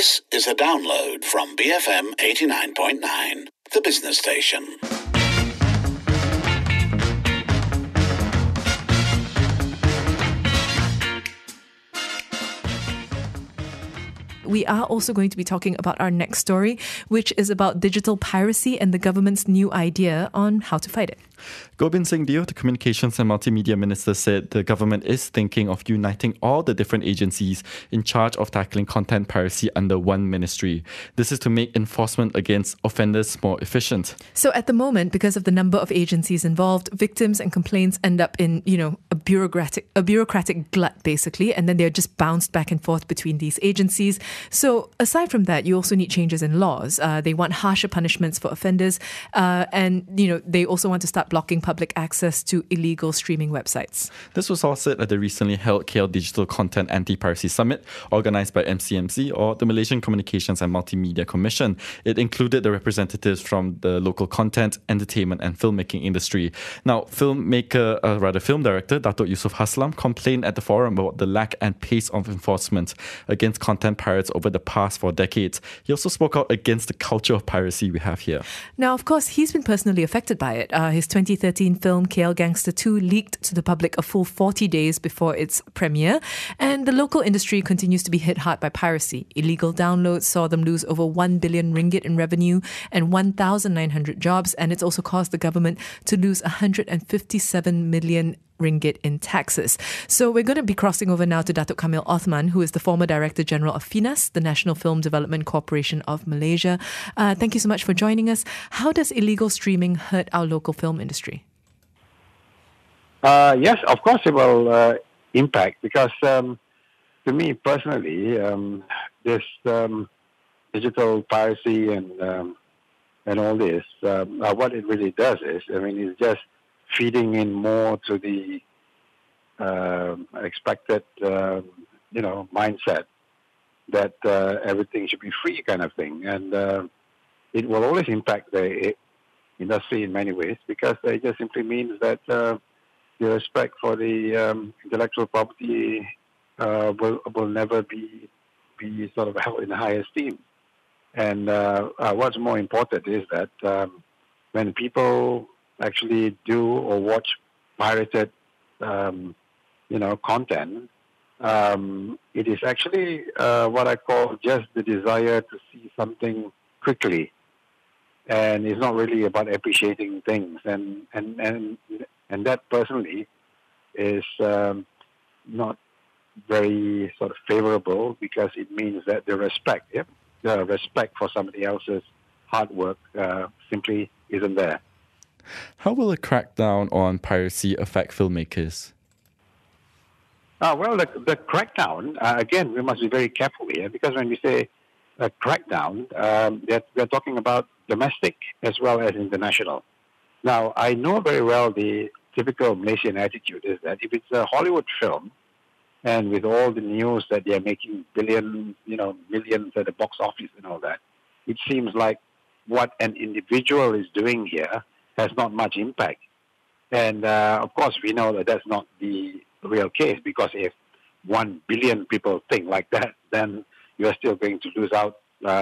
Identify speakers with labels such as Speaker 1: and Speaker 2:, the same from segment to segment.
Speaker 1: This is a download from BFM 89.9, the business station.
Speaker 2: We are also going to be talking about our next story, which is about digital piracy and the government's new idea on how to fight it.
Speaker 3: Gobind Singh Deo, the Communications and Multimedia Minister, said the government is thinking of uniting all the different agencies in charge of tackling content piracy under one ministry. This is to make enforcement against offenders more efficient.
Speaker 2: So at the moment, because of the number of agencies involved, victims and complaints end up in, a bureaucratic glut, basically, and then they're just bounced back and forth between these agencies. So aside from that, you also need changes in laws. They want harsher punishments for offenders, and they also want to start blocking public access to illegal streaming websites.
Speaker 3: This was all said at the recently held KL Digital Content Anti-Piracy Summit, organised by MCMC, or the Malaysian Communications and Multimedia Commission. It included the representatives from the local content, entertainment and filmmaking industry. Now, film director Dato' Yusof Haslam complained at the forum about the lack and pace of enforcement against content pirates over the past 4 decades. He also spoke out against the culture of piracy we have here.
Speaker 2: Now, of course, he's been personally affected by it. His 2013 film KL Gangster 2 leaked to the public a full 40 days before its premiere, and the local industry continues to be hit hard by piracy. Illegal downloads saw them lose over 1 billion ringgit in revenue and 1,900 jobs, and it's also caused the government to lose 157 million ringgit in taxes. So we're going to be crossing over now to Datuk Kamil Othman, who is the former Director General of FINAS, the National Film Development Corporation of Malaysia. Thank you so much for joining us. How does illegal streaming hurt our local film industry?
Speaker 4: Yes, of course it will impact, because to me personally, this digital piracy and all this, what it really does is, it's just feeding in more to the expected, mindset that everything should be free kind of thing. And it will always impact the industry in many ways, because it just simply means that the respect for the intellectual property will never be sort of held in high esteem. And what's more important is that when people actually do or watch pirated, content, it is actually what I call just the desire to see something quickly, and it's not really about appreciating things. And that personally is not very sort of favorable, because it means that the respect for somebody else's hard work simply isn't there.
Speaker 3: How will a crackdown on piracy affect filmmakers?
Speaker 4: Well, the crackdown, again, we must be very careful here, because when we say a crackdown, we're talking about domestic as well as international. Now, I know very well the typical Malaysian attitude is that if it's a Hollywood film, and with all the news that they're making millions at the box office and all that, it seems like what an individual is doing here has not much impact. And of course, we know that that's not the real case, because if 1 billion people think like that, then you're still going to lose out,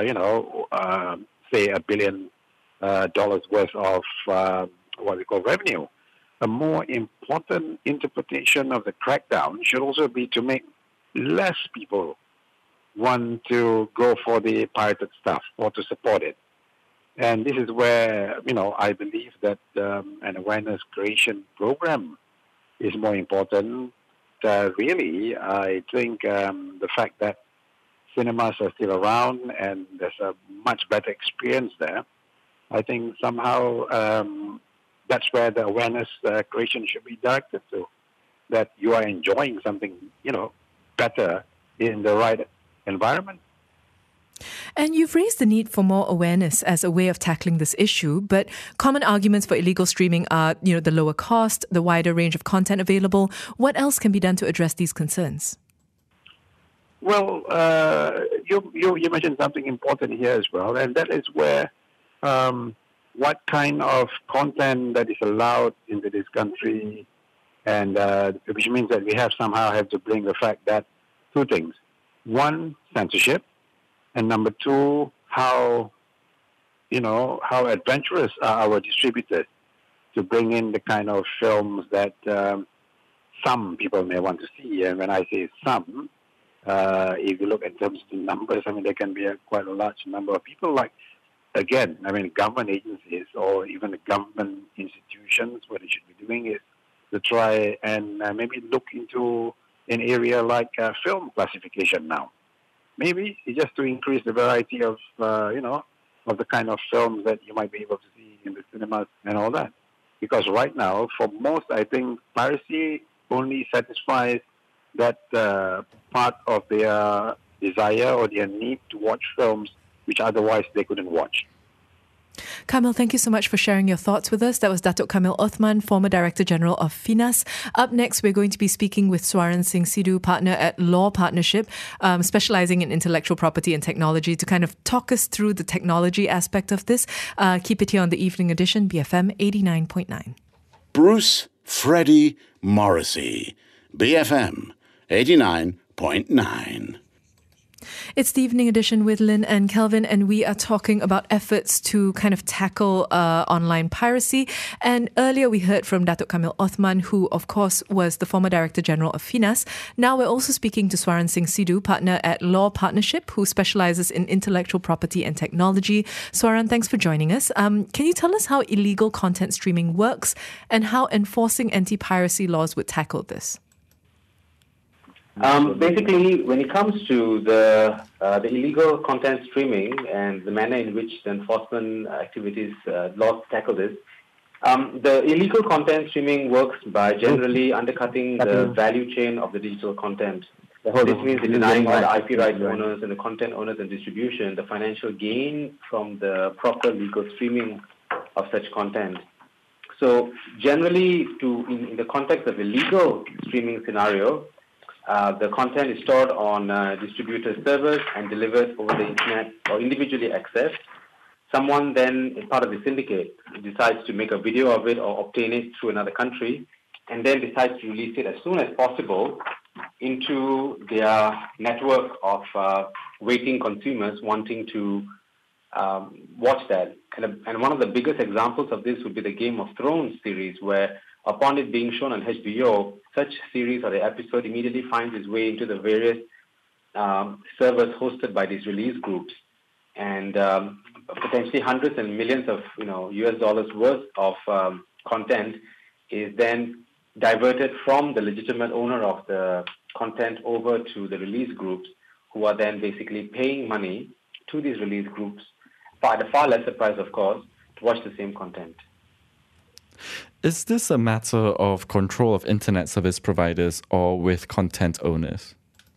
Speaker 4: say $1 billion worth of what we call revenue. A more important interpretation of the crackdown should also be to make less people want to go for the pirated stuff or to support it. And this is where, I believe that an awareness creation program is more important. Really, I think the fact that cinemas are still around and there's a much better experience there, I think somehow that's where the awareness creation should be directed to, that you are enjoying something, better in the right environment.
Speaker 2: And you've raised the need for more awareness as a way of tackling this issue, but common arguments for illegal streaming are, the lower cost, the wider range of content available. What else can be done to address these concerns?
Speaker 4: Well, you mentioned something important here as well, and that is where what kind of content that is allowed into this country, and which means that we have to bring the fact that two things. One, censorship, And number two, how adventurous are our distributors to bring in the kind of films that some people may want to see. And when I say some, if you look in terms of the numbers, I mean, there can be quite a large number of people. Like, again, I mean, government agencies or even the government institutions, what they should be doing is to try and maybe look into an area like film classification now. Maybe it's just to increase the variety of, of the kind of films that you might be able to see in the cinemas and all that. Because right now, for most, I think piracy only satisfies that part of their desire or their need to watch films which otherwise they couldn't watch.
Speaker 2: Kamil, thank you so much for sharing your thoughts with us. That was Datuk Kamil Othman, former Director General of FINAS. Up next, we're going to be speaking with Swaran Singh Sidhu, partner at Law Partnership, specializing in intellectual property and technology, to kind of talk us through the technology aspect of this. Keep it here on the Evening Edition, BFM 89.9.
Speaker 1: Bruce Freddie Morrissey, BFM 89.9.
Speaker 2: It's the Evening Edition with Lynn and Kelvin, and we are talking about efforts to kind of tackle online piracy. And earlier we heard from Datuk Kamil Othman, who of course was the former Director General of FINAS. Now we're also speaking to Swaran Singh Sidhu, partner at Law Partnership, who specializes in intellectual property and technology. Swaran, thanks for joining us. Can you tell us how illegal content streaming works and how enforcing anti-piracy laws would tackle this?
Speaker 5: Basically, when it comes to the illegal content streaming and the manner in which the enforcement activities laws tackle this, the illegal content streaming works by generally undercutting the value chain of the digital content. This means denying all the IP rights owners and the content owners and distribution the financial gain from the proper legal streaming of such content. So generally, in the context of a legal streaming scenario, the content is stored on distributor servers and delivered over the internet or individually accessed. Someone then, as part of the syndicate, decides to make a video of it or obtain it through another country, and then decides to release it as soon as possible into their network of waiting consumers wanting to watch that. And one of the biggest examples of this would be the Game of Thrones series, where upon it being shown on HBO, such series or the episode immediately finds its way into the various servers hosted by these release groups, and potentially hundreds and millions of US dollars worth of content is then diverted from the legitimate owner of the content over to the release groups, who are then basically paying money to these release groups at a far lesser price, of course, to watch the same content.
Speaker 3: Is this a matter of control of internet service providers or with content owners?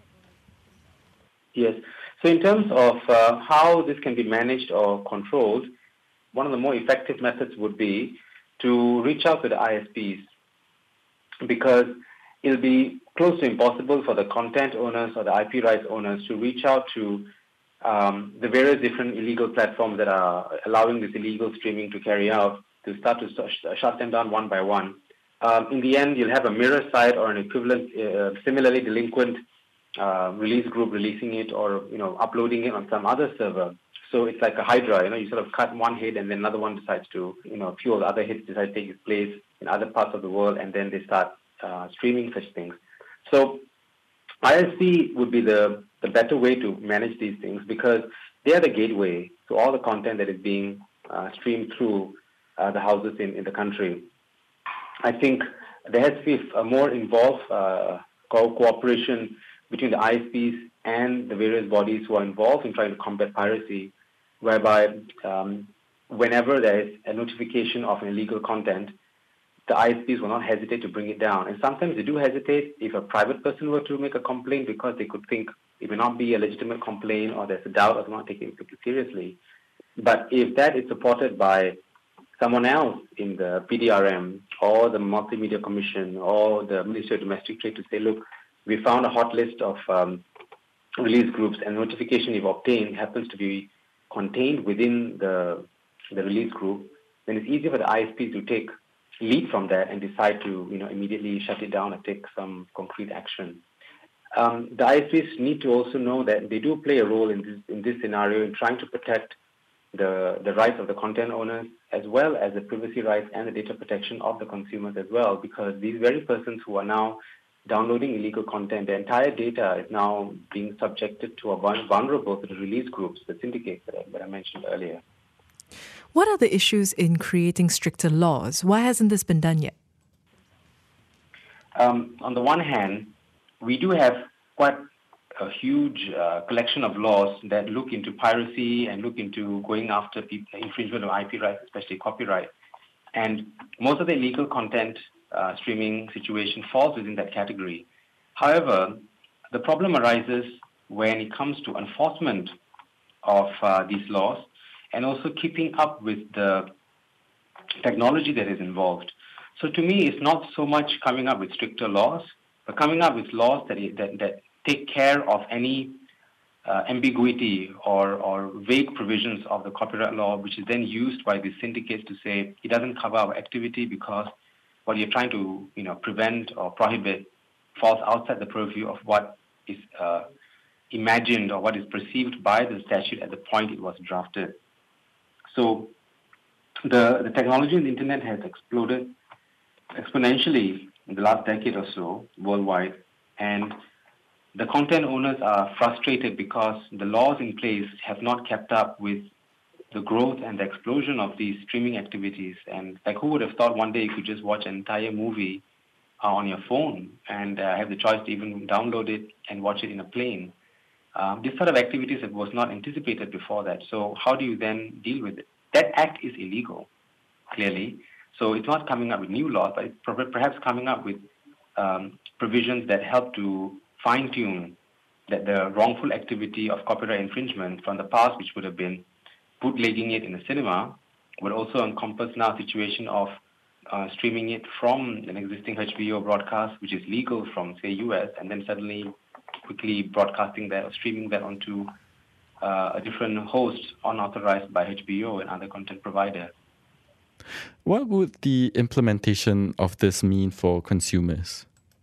Speaker 5: Yes. So in terms of how this can be managed or controlled, one of the more effective methods would be to reach out to the ISPs, because it'll be close to impossible for the content owners or the IP rights owners to reach out to the various different illegal platforms that are allowing this illegal streaming to carry out, to start to shut them down one by one. In the end, you'll have a mirror site or an equivalent, similarly delinquent release group releasing it or uploading it on some other server. So it's like a hydra. You sort of cut one hit and then another one decides to, a few of the other hits decide to take its place in other parts of the world, and then they start streaming such things. So ISP would be the better way to manage these things, because they are the gateway to all the content that is being streamed through the houses in the country. I think there has to be a more involved cooperation between the ISPs and the various bodies who are involved in trying to combat piracy, whereby whenever there is a notification of an illegal content, the ISPs will not hesitate to bring it down. And sometimes they do hesitate if a private person were to make a complaint, because they could think it may not be a legitimate complaint or there's a doubt of not taking it seriously. But if that is supported by someone else in the PDRM or the Multimedia Commission or the Ministry of Domestic Trade to say, look, we found a hot list of release groups, and notification you've obtained happens to be contained within the release group, then it's easier for the ISP to take lead from that and decide to immediately shut it down and take some concrete action. The ISPs need to also know that they do play a role in this scenario in trying to protect the rights of the content owners, as well as the privacy rights and the data protection of the consumers as well, because these very persons who are now downloading illegal content, the entire data is now being subjected to a vulnerable to the release groups, the syndicates that I mentioned earlier.
Speaker 2: What are the issues in creating stricter laws? Why hasn't this been done yet?
Speaker 5: On the one hand, we do have quite a huge collection of laws that look into piracy and look into going after infringement of IP rights, especially copyright. And most of the illegal content streaming situation falls within that category. However, the problem arises when it comes to enforcement of these laws and also keeping up with the technology that is involved. So to me, it's not so much coming up with stricter laws, but coming up with laws that take care of any ambiguity or vague provisions of the copyright law, which is then used by the syndicates to say it doesn't cover our activity because what you're trying to prevent or prohibit falls outside the purview of what is imagined or what is perceived by the statute at the point it was drafted. So the technology in the internet has exploded exponentially in the last decade or so worldwide, and the content owners are frustrated because the laws in place have not kept up with the growth and the explosion of these streaming activities. And like, who would have thought one day you could just watch an entire movie on your phone and have the choice to even download it and watch it in a plane? This sort of activities that was not anticipated before that. So how do you then deal with it? That act is illegal, clearly. So it's not coming up with new laws, but it's perhaps coming up with provisions that help to fine-tune that the wrongful activity of copyright infringement from the past, which would have been bootlegging it in a cinema, would also encompass now a situation of streaming it from an existing HBO broadcast, which is legal from, say, US, and then suddenly quickly broadcasting that or streaming that onto a different host unauthorized by HBO and other content providers.
Speaker 3: What would the implementation of this mean for consumers?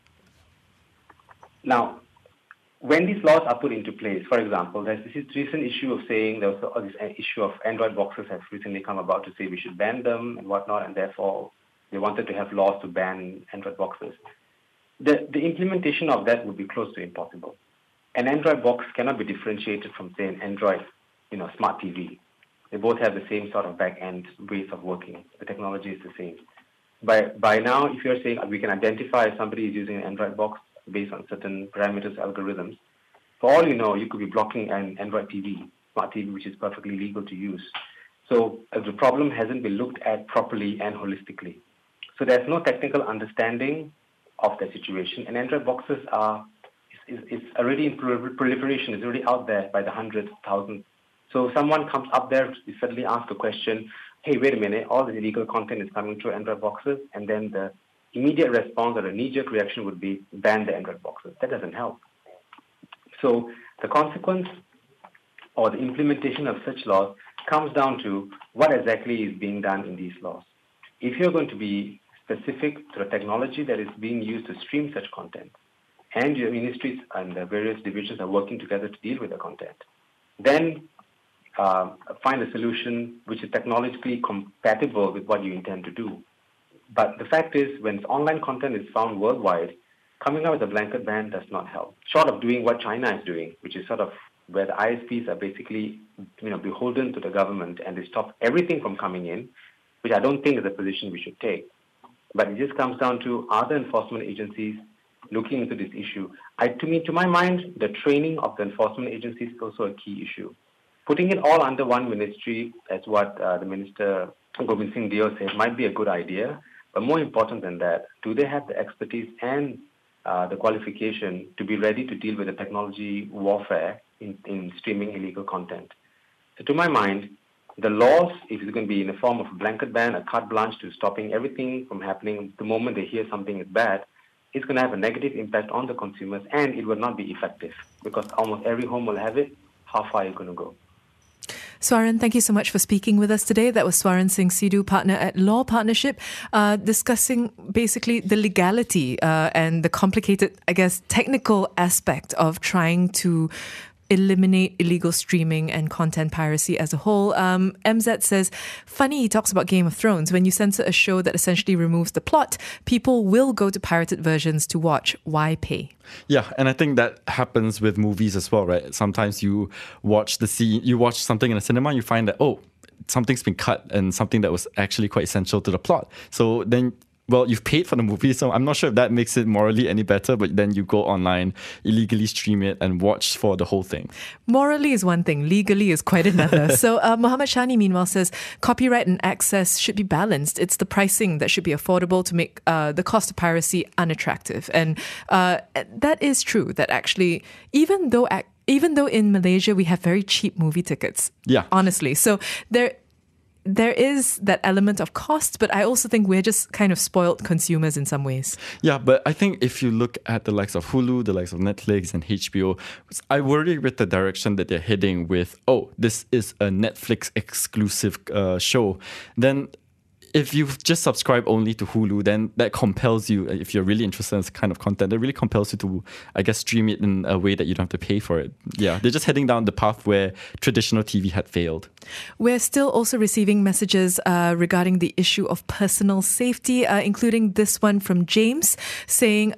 Speaker 5: Now, when these laws are put into place, for example, there's this recent issue of saying there was this issue of Android boxes have recently come about to say we should ban them and whatnot, and therefore they wanted to have laws to ban Android boxes. The implementation of that would be close to impossible. An Android box cannot be differentiated from, say, an Android, smart TV. They both have the same sort of back-end ways of working. The technology is the same. By now, if you're saying we can identify if somebody is using an Android box based on certain parameters, algorithms, for all you know, you could be blocking an Android TV, smart TV, which is perfectly legal to use. So the problem hasn't been looked at properly and holistically. So there's no technical understanding of the situation. And Android boxes it's already in proliferation. It's already out there by the hundreds, thousands. So someone comes up there to suddenly ask a question, hey, wait a minute, all the illegal content is coming through Android boxes, and then the immediate response or a knee-jerk reaction would be ban the Android boxes. That doesn't help. So the consequence or the implementation of such laws comes down to what exactly is being done in these laws. If you're going to be specific to the technology that is being used to stream such content, and your ministries and the various divisions are working together to deal with the content, then find a solution which is technologically compatible with what you intend to do. But the fact is, when online content is found worldwide, coming out with a blanket ban does not help. Short of doing what China is doing, which is sort of where the ISPs are basically beholden to the government and they stop everything from coming in, which I don't think is a position we should take. But it just comes down to other enforcement agencies looking into this issue. To my mind, the training of the enforcement agencies is also a key issue. Putting it all under one ministry, as what the Minister Gobind Singh Deo said, might be a good idea. But more important than that, do they have the expertise and the qualification to be ready to deal with the technology warfare in streaming illegal content? So to my mind, the laws, if it's going to be in the form of a blanket ban, a carte blanche to stopping everything from happening the moment they hear something is bad, it's going to have a negative impact on the consumers, and it will not be effective because almost every home will have it. How far are you going to go?
Speaker 2: So Swaran, thank you so much for speaking with us today. That was Swaran Singh Sidhu, partner at Law Partnership, discussing basically the legality and the complicated, I guess, technical aspect of trying to eliminate illegal streaming and content piracy as a whole. MZ says, funny he talks about Game of Thrones. When you censor a show that essentially removes the plot, people will go to pirated versions to watch. Why pay?
Speaker 3: Yeah, and I think that happens with movies as well, right? Sometimes you watch something in a cinema and you find that, something's been cut and something that was actually quite essential to the plot. So then, you've paid for the movie, so I'm not sure if that makes it morally any better, but then you go online, illegally stream it and watch for the whole thing.
Speaker 2: Morally is one thing, legally is quite another. So Muhammad Shani, meanwhile, says copyright and access should be balanced. It's the pricing that should be affordable to make the cost of piracy unattractive. And that is true, that actually, even though in Malaysia we have very cheap movie tickets, honestly. So there is that element of cost, but I also think we're just kind of spoiled consumers in some ways.
Speaker 3: Yeah, but I think if you look at the likes of Hulu, the likes of Netflix and HBO, I worry with the direction that they're heading with, this is a Netflix exclusive show, then if you just subscribe only to Hulu, then that compels you, if you're really interested in this kind of content, that really compels you to, I guess, stream it in a way that you don't have to pay for it. Yeah, they're just heading down the path where traditional TV had failed.
Speaker 2: We're still also receiving messages regarding the issue of personal safety, including this one from James saying,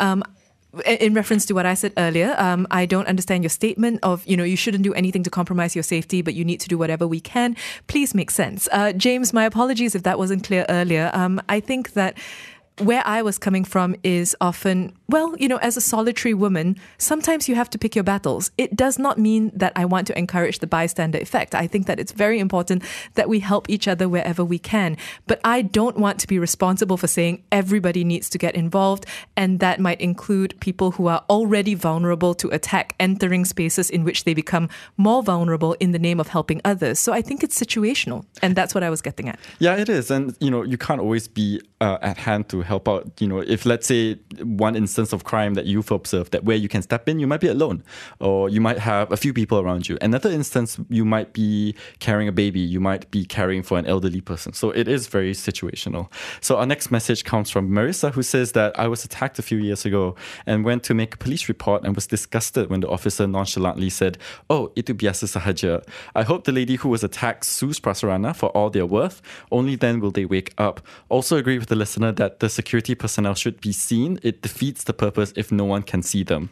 Speaker 2: in reference to what I said earlier, I don't understand your statement of, you shouldn't do anything to compromise your safety, but you need to do whatever we can. Please make sense. James, my apologies if that wasn't clear earlier. I think that where I was coming from is often, as a solitary woman, sometimes you have to pick your battles. It does not mean that I want to encourage the bystander effect. I think that it's very important that we help each other wherever we can. But I don't want to be responsible for saying everybody needs to get involved, and that might include people who are already vulnerable to attack entering spaces in which they become more vulnerable in the name of helping others. So I think it's situational, and that's what I was getting at.
Speaker 3: Yeah, it is. And, you can't always be at hand to help out. If let's say one instance of crime that you've observed that where you can step in, you might be alone, or you might have a few people around you. Another instance, you might be carrying a baby, you might be caring for an elderly person. So it is very situational. So our next message comes from Marissa, who says that I was attacked a few years ago and went to make a police report and was disgusted when the officer nonchalantly said, itu biasa sahaja. I hope the lady who was attacked sues Prasarana for all they're worth. Only then will they wake up. Also agree with the listener that the security personnel should be seen. It defeats the purpose if no one can see them.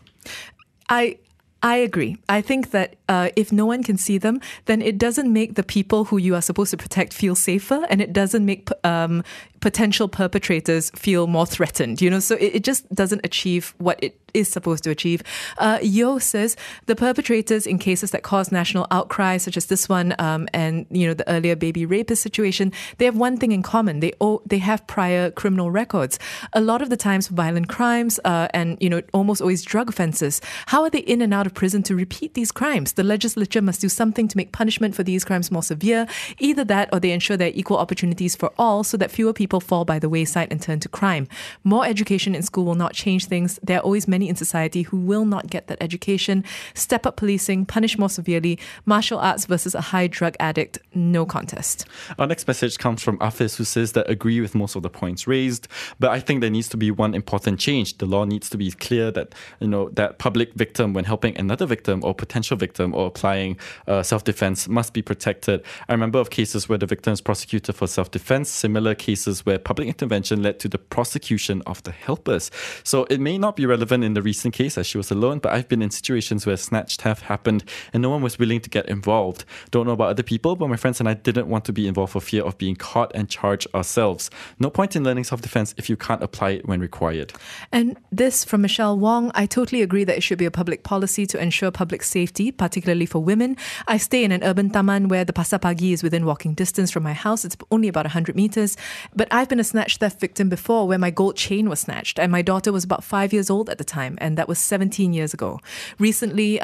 Speaker 2: I agree. I think that if no one can see them, then it doesn't make the people who you are supposed to protect feel safer, and it doesn't make potential perpetrators feel more threatened. So it just doesn't achieve what it is supposed to achieve. Yo says the perpetrators in cases that cause national outcry, such as this one, and the earlier baby rapist situation, they have one thing in common. They have prior criminal records. A lot of the times, violent crimes and almost always drug offences. How are they in and out of prison to repeat these crimes? The legislature must do something to make punishment for these crimes more severe. Either that, or they ensure there are equal opportunities for all, so that fewer people fall by the wayside and turn to crime. More education in school will not change things. There are always many in society who will not get that education. Step up policing, punish more severely. Martial arts versus a high drug addict, no contest.
Speaker 3: Our next message comes from Afis, who says that agree with most of the points raised, but I think there needs to be one important change. The law needs to be clear that that public victim, when helping another victim or potential victim or applying self-defense, must be protected. I remember of cases where the victim is prosecuted for self-defense, similar cases where public intervention led to the prosecution of the helpers. So it may not be relevant in the recent case as she was alone, but I've been in situations where snatch theft happened and no one was willing to get involved. Don't know about other people, but my friends and I didn't want to be involved for fear of being caught and charged ourselves. No point in learning self-defense if you can't apply it when required.
Speaker 2: And this from Michelle Wong, I totally agree that it should be a public policy to ensure public safety, particularly for women. I stay in an urban taman where the Pasar Pagi is within walking distance from my house. It's only about 100 meters. But I've been a snatch theft victim before, where my gold chain was snatched and my daughter was about 5 years old at the time, and that was 17 years ago. Recently,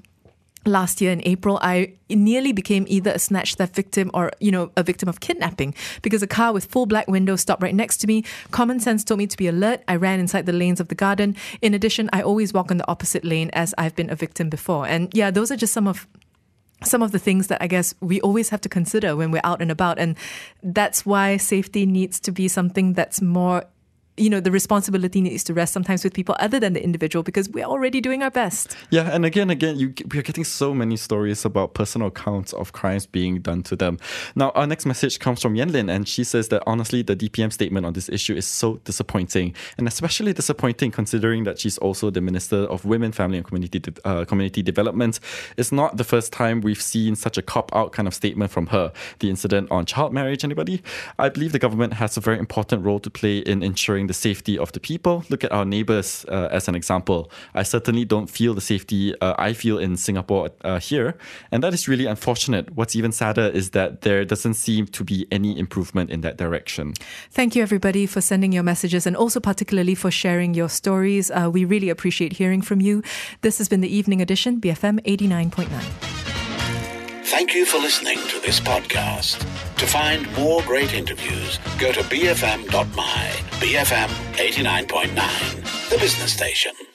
Speaker 2: last year in April, I nearly became either a snatch theft victim or, a victim of kidnapping, because a car with full black windows stopped right next to me. Common sense told me to be alert. I ran inside the lanes of the garden. In addition, I always walk on the opposite lane, as I've been a victim before. And yeah, those are just some of some of the things that I guess we always have to consider when we're out and about. And that's why safety needs to be something that's more, the responsibility needs to rest sometimes with people other than the individual, because we're already doing our best.
Speaker 3: Yeah, and again, we are getting so many stories about personal accounts of crimes being done to them. Now, our next message comes from Yenlin, and she says that honestly, the DPM statement on this issue is so disappointing, and especially disappointing considering that she's also the Minister of Women, Family and Community Development. It's not the first time we've seen such a cop-out kind of statement from her. The incident on child marriage, anybody? I believe the government has a very important role to play in ensuring the safety of the people. Look at our neighbours as an example. I certainly don't feel the safety I feel in Singapore here, and that is really unfortunate. What's even sadder is that there doesn't seem to be any improvement in that direction.
Speaker 2: Thank you, everybody, for sending your messages and also particularly for sharing your stories. We really appreciate hearing from you. This has been the Evening Edition, BFM 89.9.
Speaker 1: Thank you for listening to this podcast. To find more great interviews, go to bfm.my. BFM 89.9, the business station.